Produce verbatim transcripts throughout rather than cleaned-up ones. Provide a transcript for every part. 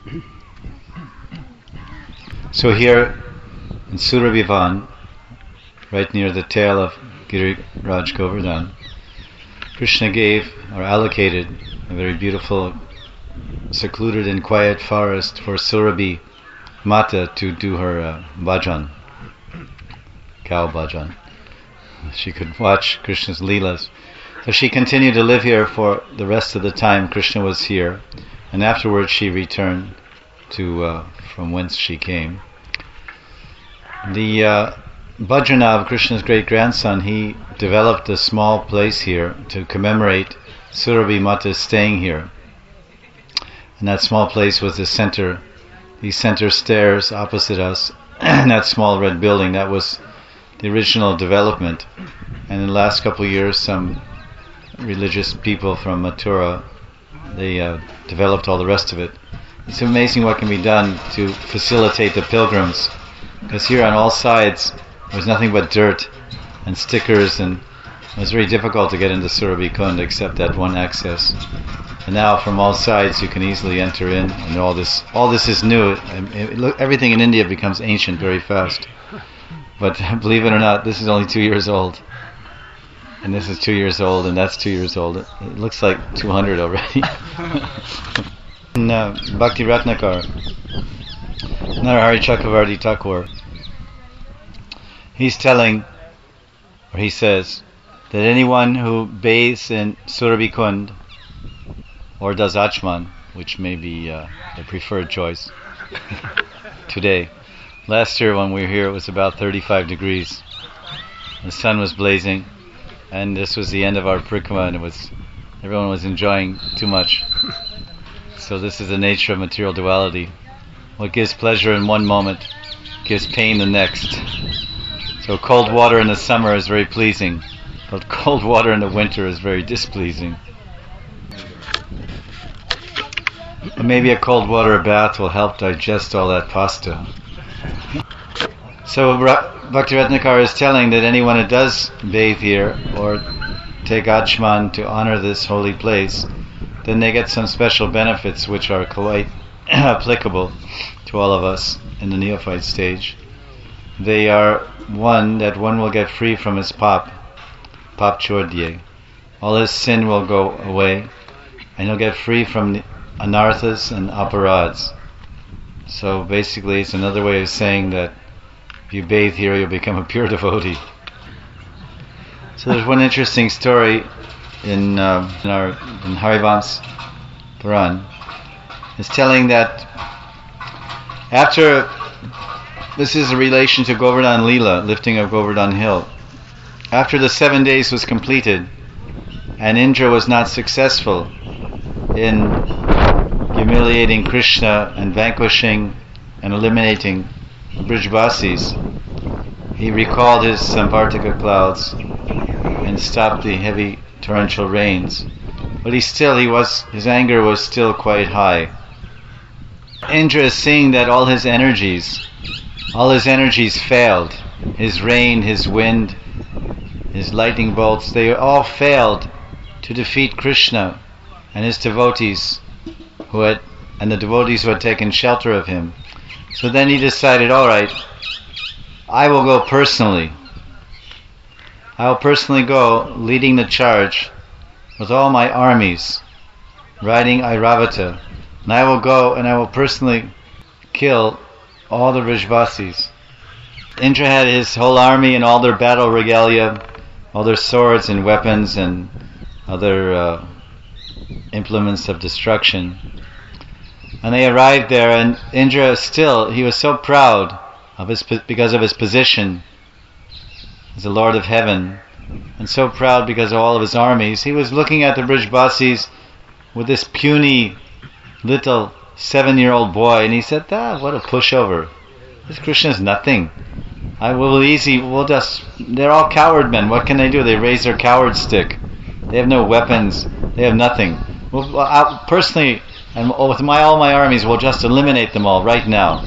So here in Surabhivan, right near the tail of Giriraj Govardhan, Krishna gave or allocated a very beautiful, secluded and quiet forest for Surabhi Mata to do her uh, bhajan, cow bhajan. She could watch Krishna's leelas. So she continued to live here for the rest of the time Krishna was here, and afterwards she returned to uh, from whence she came. The uh, Bhajana of Krishna's great-grandson, he developed a small place here to commemorate Surabhi Mata's staying here. And that small place was the center, the center stairs opposite us, and that small red building. That was the original development. And in the last couple of years, some religious people from Mathura, they uh, developed all the rest of it. It's amazing what can be done to facilitate the pilgrims, because here on all sides there was nothing but dirt and stickers, and it was very difficult to get into Surabhi Kund except that one access. And now from all sides you can easily enter in, and all this all this is new. It, it, look, everything in India becomes ancient very fast. But believe it or not, this is only two years old. And this is two years old, and that's two years old. It, it looks like two hundred already. And, uh, Bhakti Ratnakar, Narahari Chakravarti Thakur, he's telling, or he says, that anyone who bathes in Surabhi Kund or does Achman, which may be uh, the preferred choice today. Last year when we were here it was about thirty-five degrees. The sun was blazing, and this was the end of our parikrama, and it was everyone was enjoying too much. So this is the nature of material duality. What gives pleasure in one moment gives pain the next. So cold water in the summer is very pleasing, but cold water in the winter is very displeasing. And maybe a cold water bath will help digest all that pasta. So Bhakti Ratnakar is telling that anyone who does bathe here or take Achman to honor this holy place, then they get some special benefits which are quite applicable to all of us in the neophyte stage. They are, one, that one will get free from his pap, pap chodye. All his sin will go away, and he'll get free from the anarthas and aparads. So basically it's another way of saying that if you bathe here you'll become a pure devotee. So there's one interesting story in uh, in our in Harivams Puran. It's telling that after, this is a relation to Govardhan Leela, lifting of Govardhan Hill. After the seven days was completed and Indra was not successful in humiliating Krishna and vanquishing and eliminating the Brijvasis, he recalled his Samvartaka clouds and stopped the heavy torrential rains. But he still, he was, his anger was still quite high. Indra is seeing that all his energies, all his energies failed. His rain, his wind, his lightning bolts, they all failed to defeat Krishna and his devotees who had, and the devotees who had taken shelter of him. So then he decided, all right, I will go personally. I will personally go, leading the charge with all my armies, riding Airavata, and I will go and I will personally kill all the Vrijvasis. Indra had his whole army and all their battle regalia, all their swords and weapons and other uh, implements of destruction. And they arrived there, and Indra still, he was so proud of his, because of his position as the Lord of Heaven, and so proud because of all of his armies. He was looking at the Brijvasis with this puny little seven-year-old boy, and he said, ah, what a pushover. This Krishna is nothing. I will easy, we'll just, they're all coward men. What can they do? They raise their coward stick. They have no weapons. They have nothing. Well, I, personally, and with my all my armies, we'll just eliminate them all right now.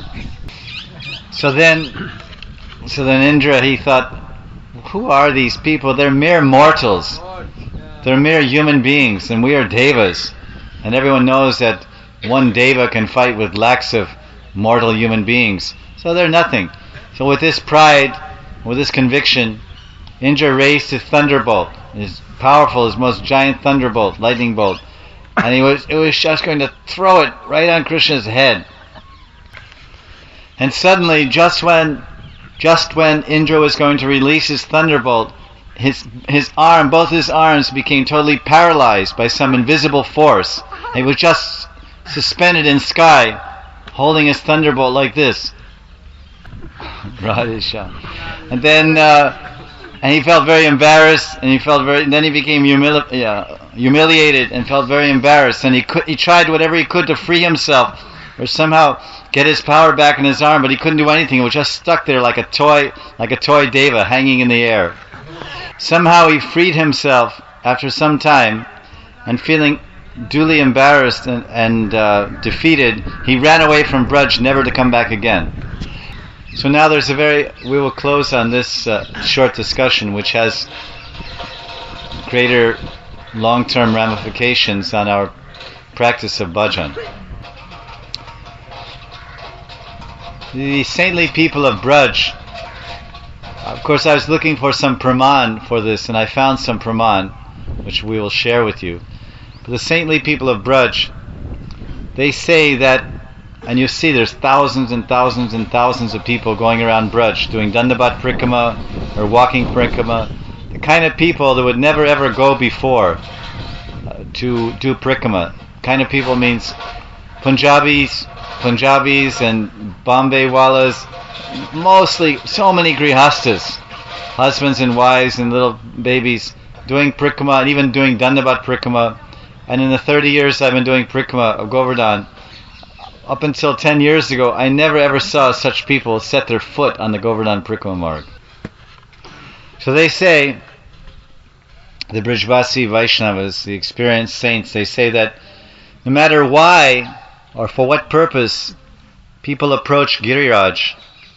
So then, so then Indra, he thought, who are these people? They're mere mortals. They're mere human beings, and we are devas. And everyone knows that one deva can fight with lakhs of mortal human beings. So they're nothing. So with this pride, with this conviction, Indra raised his thunderbolt, his powerful, his most giant thunderbolt, lightning bolt, and he was it was just going to throw it right on Krishna's head. And suddenly, just when just when Indra was going to release his thunderbolt, his his arm, both his arms became totally paralyzed by some invisible force. He was just suspended in sky, holding his thunderbolt like this. Radhisha. And then, uh, and he felt very embarrassed, and he felt very. And then he became humili- yeah, humiliated and felt very embarrassed. And he could, he tried whatever he could to free himself, or somehow get his power back in his arm, but he couldn't do anything. It was just stuck there like a toy, like a toy deva hanging in the air. Somehow he freed himself after some time, and feeling duly embarrassed and, and uh, defeated, he ran away from Braj, never to come back again. So now there's a very, we will close on this uh, short discussion, which has greater long-term ramifications on our practice of bhajan. The saintly people of Braj, of course I was looking for some praman for this, and I found some praman, which we will share with you. But the saintly people of Braj, they say that, and you see there's thousands and thousands and thousands of people going around Braj doing Dandavat Parikrama or walking Parikrama, the kind of people that would never ever go before uh, to do Parikrama. Kind of people means Punjabis, Punjabis and Bombay Walas, mostly so many grihastas, husbands and wives and little babies doing Parikrama and even doing Dandavat Parikrama. And in the thirty years I've been doing Parikrama of Govardhan, up until ten years ago, I never ever saw such people set their foot on the Govardhan Parikrama Marg. So they say, the Brijvasi Vaishnavas, the experienced saints, they say that no matter why or for what purpose people approach Giriraj,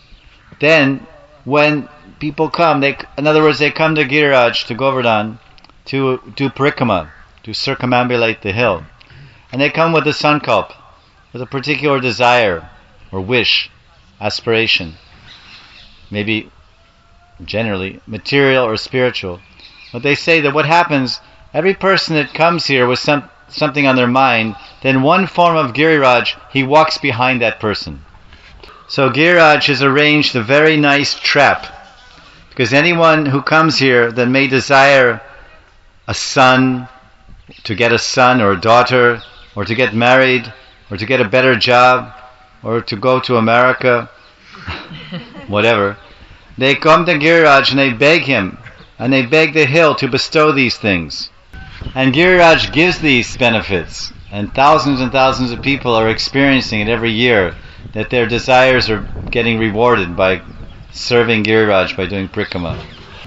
then when people come, they, in other words, they come to Giriraj, to Govardhan, to do Parikrama, to circumambulate the hill, and they come with a sankalp, with a particular desire or wish, aspiration, maybe generally material or spiritual. But they say that what happens, every person that comes here with some, something on their mind, then one form of Giriraj, he walks behind that person. So Giriraj has arranged a very nice trap, because anyone who comes here that may desire a son, to get a son or a daughter, or to get married, or to get a better job, or to go to America, whatever, they come to Giriraj and they beg him, and they beg the hill to bestow these things. And Giriraj gives these benefits, and thousands and thousands of people are experiencing it every year, that their desires are getting rewarded by serving Giriraj, by doing Parikrama.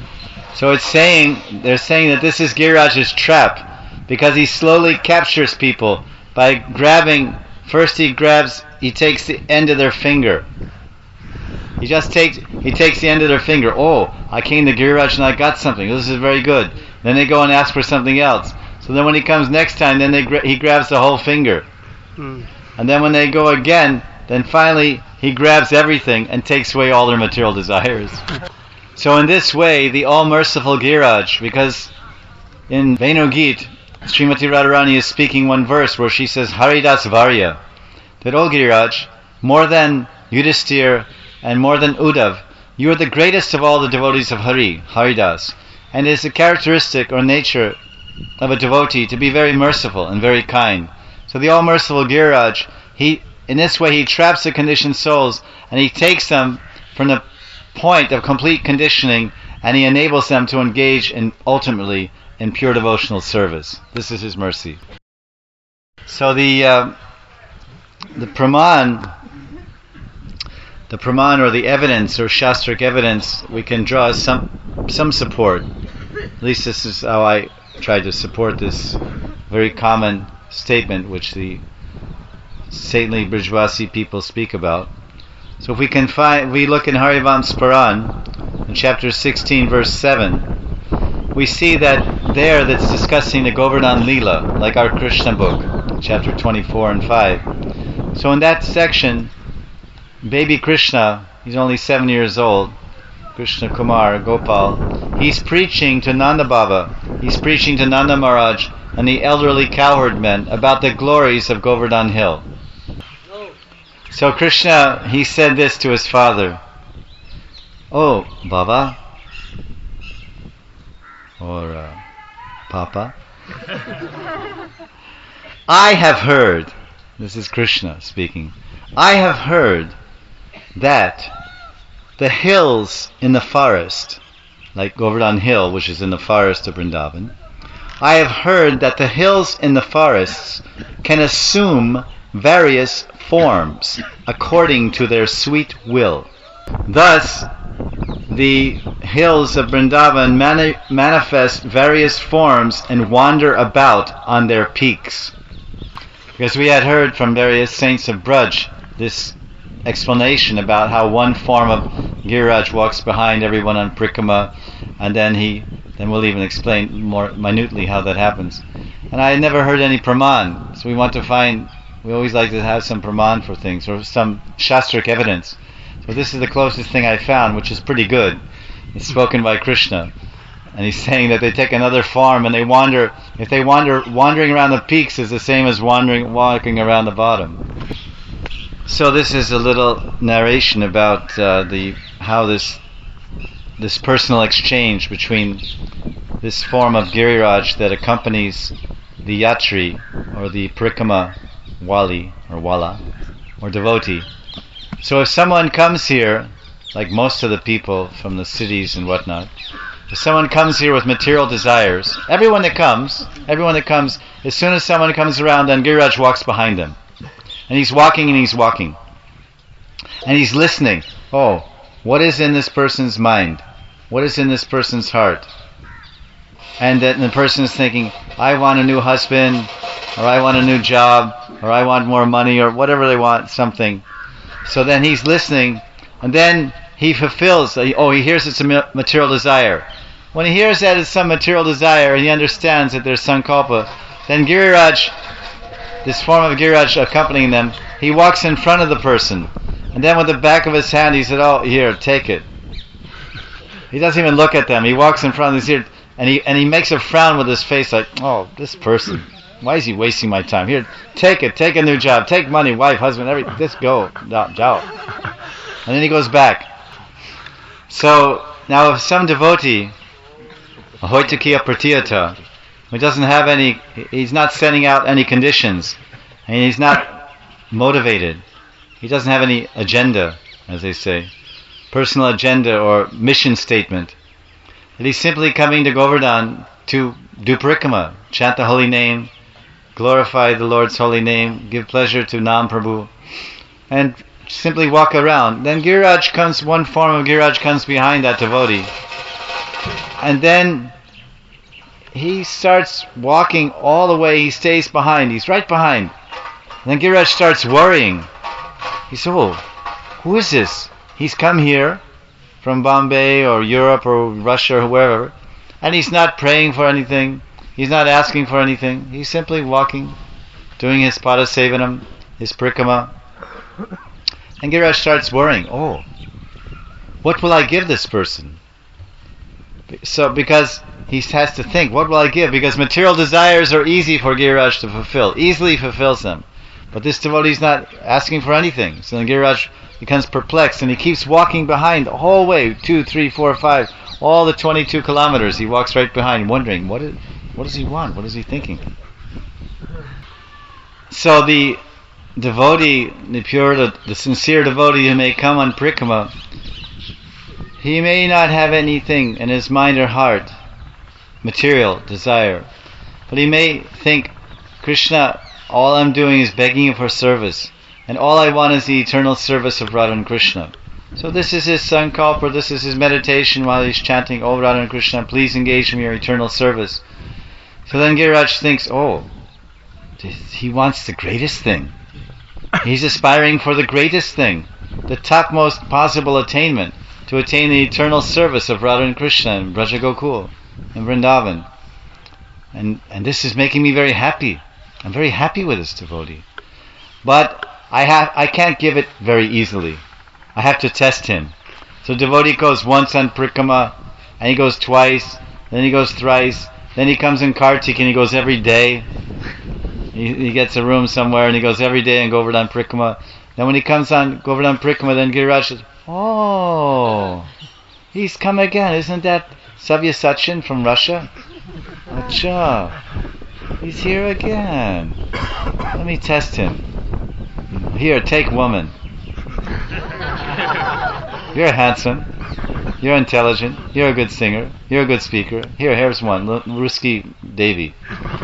So it's saying, they're saying that this is Giriraj's trap, because he slowly captures people by grabbing. First he grabs, he takes the end of their finger. He just takes, he takes the end of their finger. Oh, I came to Giriraj and I got something. This is very good. Then they go and ask for something else. So then when he comes next time, then they gra- he grabs the whole finger. Mm. And then when they go again, then finally he grabs everything and takes away all their material desires. So in this way, the all-merciful Giriraj, because in Venugit, Srimati Radharani is speaking one verse where she says, Haridas Varya, that, O Giriraj, more than Yudhisthira and more than Uddhav, you are the greatest of all the devotees of Hari, Haridas. And it is a characteristic or nature of a devotee to be very merciful and very kind. So the all-merciful Giriraj, he, in this way he traps the conditioned souls and he takes them from the point of complete conditioning and he enables them to engage in, ultimately, in pure devotional service. This is his mercy. So the uh, the praman, the praman or the evidence or shastric evidence, we can draw some some support. At least this is how I try to support this very common statement which the saintly Brijvasi people speak about. So if we can find, we look in Harivamsa Puran, in chapter sixteen, verse seven, we see that there that's discussing the Govardhan Leela, like our Krishna book. chapter twenty-four and five. So in that section, baby Krishna, he's only seven years old, Krishna Kumar Gopal, he's preaching to Nanda Baba, he's preaching to Nanda Maharaj and the elderly cowherd men about the glories of Govardhan Hill. So Krishna, he said this to his father, "Oh, Baba," or uh, Papa, "I have heard," this is Krishna speaking, "I have heard that the hills in the forest, like Govardhan Hill, which is in the forest of Vrindavan, I have heard that the hills in the forests can assume various forms according to their sweet will. Thus, the hills of Vrindavan mani- manifest various forms and wander about on their peaks." Because we had heard from various saints of Braj this explanation about how one form of Giriraj walks behind everyone on Prikrama, and then he then we'll even explain more minutely how that happens. And I had never heard any praman, so we want to find, we always like to have some praman for things, or some shastric evidence. So this is the closest thing I found, which is pretty good. It's spoken by Krishna, and he's saying that they take another form and they wander. If they wander, wandering around the peaks is the same as wandering, walking around the bottom. So this is a little narration about uh, the how this this personal exchange between this form of Giriraj that accompanies the Yatri, or the Prikrama Wali, or Wala, or devotee. So if someone comes here, like most of the people from the cities and whatnot, if someone comes here with material desires, everyone that comes, everyone that comes, as soon as someone comes around, then Giriraj walks behind them. And he's walking and he's walking. And he's listening. Oh, what is in this person's mind? What is in this person's heart? And then the person is thinking, I want a new husband, or I want a new job, or I want more money, or whatever they want, something. So then he's listening, and then he fulfills, oh, he hears it's a material desire. When he hears that it's some material desire, and he understands that there's sankalpa, then Giriraj, this form of Giriraj accompanying them, he walks in front of the person, and then with the back of his hand he said, oh, here, take it. He doesn't even look at them. He walks in front of them, and he and he makes a frown with his face like, oh, this person, why is he wasting my time? Here, take it, take a new job, take money, wife, husband, everything, just go, jao. And then he goes back. So, now if some devotee, ahoitakiya pratiyata, who doesn't have any, he's not sending out any conditions, and he's not motivated, he doesn't have any agenda, as they say, personal agenda or mission statement, that he's simply coming to Govardhan to do Prikrama, chant the holy name, glorify the Lord's holy name, give pleasure to Nam Prabhu, and simply walk around. Then Giriraj comes, one form of Giriraj comes behind that devotee, and then he starts walking all the way, he stays behind, he's right behind. And then Giriraj starts worrying. He says, oh, who is this? He's come here from Bombay or Europe or Russia or wherever, and he's not praying for anything, he's not asking for anything, he's simply walking, doing his padasevanam, his prikrama. And Giriraj starts worrying, oh, what will I give this person? So, because he has to think, what will I give? Because material desires are easy for Giriraj to fulfill, easily fulfills them. But this devotee is not asking for anything. So then Giriraj becomes perplexed, and he keeps walking behind the whole way, two, three, four, five, all the twenty-two kilometers. He walks right behind, wondering, what, is, what does he want? What is he thinking? So the devotee, the pure, the, the sincere devotee who may come on Prikrama, he may not have anything in his mind or heart, material desire, but he may think, Krishna, all I'm doing is begging you for service, and all I want is the eternal service of Radha and Krishna. So this is his sankalpa, this is his meditation while he's chanting, oh Radha and Krishna, please engage in your eternal service. So then Giriraj thinks, oh, he wants the greatest thing. He's aspiring for the greatest thing, the topmost possible attainment, to attain the eternal service of Radha and Krishna in Braja Gokul, in Vrindavan. And, and this is making me very happy. I'm very happy with this devotee. But I have I can't give it very easily. I have to test him. So devotee goes once on Parikrama, and he goes twice, then he goes thrice, then he comes in Kartik and he goes every day. He, he gets a room somewhere and he goes every day and Govardhan Parikrama. Then when he comes on Govardhan Parikrama, then Giriraj says, oh, he's come again. Isn't that Savyasachin from Russia? Acha, he's here again. Let me test him. Here, take woman. You're handsome. You're intelligent. You're a good singer. You're a good speaker. Here, here's one. Ruski Devi.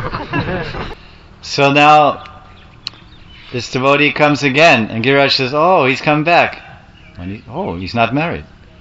So now, this devotee comes again, and Giriraj says, oh, he's come back. And he, oh, he's not married.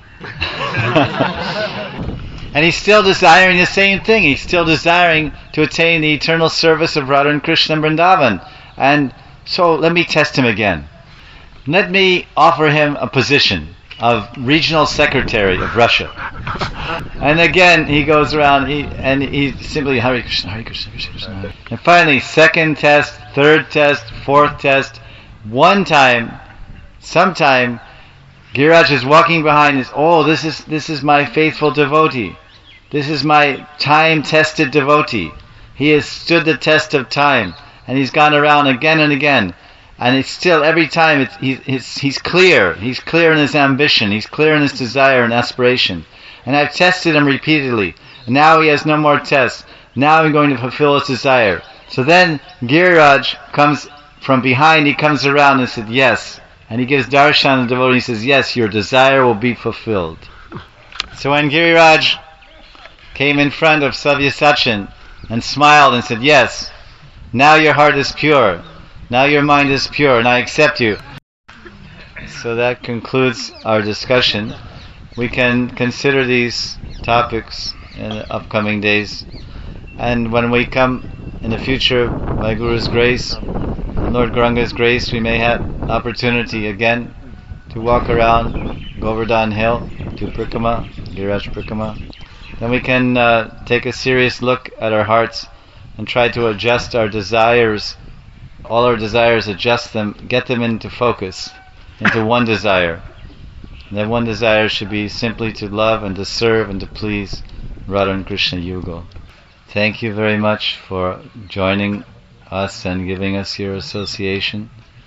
And he's still desiring the same thing. He's still desiring to attain the eternal service of Radha and Krishna and Vrindavan. And so let me test him again. Let me offer him a position of regional secretary of Russia. And again he goes around he, and he simply Hare Krishna, Hare Krishna, Krishna Krishna. And finally, second test, third test, fourth test. One time, sometime, Giriraj is walking behind us. Oh, this is this is my faithful devotee. This is my time-tested devotee. He has stood the test of time, and he's gone around again and again. And it's still, every time, it's, he, he's, he's clear. He's clear in his ambition. He's clear in his desire and aspiration. And I've tested him repeatedly. And now he has no more tests. Now I'm going to fulfill his desire. So then Giriraj comes from behind. He comes around and said, yes. And he gives darshan to the devotee. He says, yes, your desire will be fulfilled. So when Giriraj came in front of Savyasachin and smiled and said, yes, now your heart is pure. Now your mind is pure, and I accept you. So that concludes our discussion. We can consider these topics in the upcoming days. And when we come in the future, by Guru's grace, Lord Gauranga's grace, we may have opportunity again to walk around Govardhan Hill to Parikrama, Giriraj Parikrama. Then we can uh, take a serious look at our hearts and try to adjust our desires, all our desires, adjust them, get them into focus, into one desire. And that one desire should be simply to love and to serve and to please Radha and Krishna Yugal. Thank you very much for joining us and giving us your association.